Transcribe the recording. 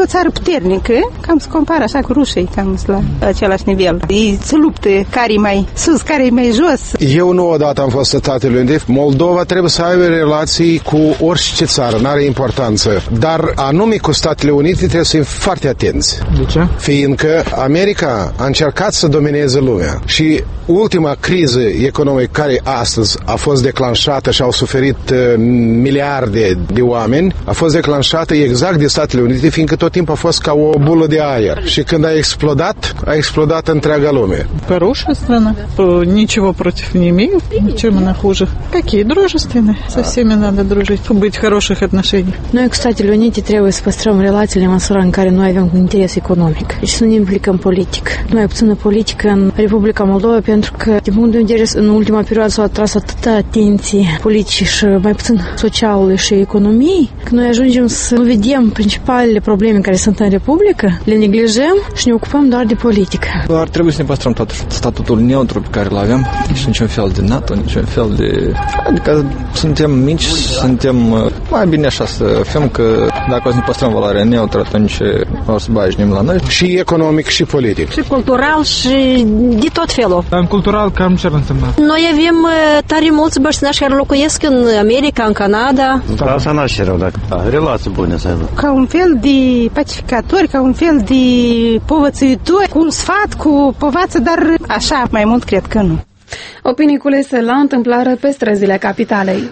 o țară puternică, cam se compară așa cu rușii, cam la același nivel. Ei se luptă care e mai sus, care e mai jos. Eu nu odată am fost în Statele Unite. Moldova trebuie să aibă relații cu orice țară, n-are importanță. Dar anume cu Statele Unite trebuie să fim foarte atenți. De ce? Fiindcă America a încercat să domineze lumea și ultima criză economică care astăzi a fost declanșată și au suferit miliarde de oameni, a fost declanșată exact de Statele Unite, fiindcă tot timpul a fost ca o bulă de aer. Și când a explodat întreaga lume. Хорошая страна. Ничего против не имею. Чем она хуже? Какие дружественные. Со всеми надо дружить. Быть в хороших отношениях. Noi cu Statele Unite trebuie să păstrăm relațiile în măsura în care noi avem un interes economic. Deci să nu ne implicăm politic. Nu mai puțină politică în Republica Moldova, pentru că, din punct de vedere, în ultima perioadă s-a atras atâta atenție politicii și mai puțin socialului și economiei, că noi ajungem să nu vedem principalele probleme care sunt în Republică, le neglijăm și ne ocupăm doar de politică. Ar trebui să ne păstrăm tot statutul neutru pe care îl avem și niciun fel de NATO, niciun fel de... Adică suntem mici, suntem mai bine așa să fim, că dacă o să ne păstrăm valoarea neutră, atunci o să bajnim la noi. Și economic și politic. Și cultural și de tot felul. În cultural cam ce ar însemna? Noi avem tare mulți băștinași care locuiesc în America, în Canada. Asta n-aș și rău, dacă relații bune să aibă. Ca un fel de pacificatori, ca un fel de povățuitori, cu un sfat, cu povață, dar așa, mai mult cred că nu. Opinii culese la întâmplare pe străzile capitalei.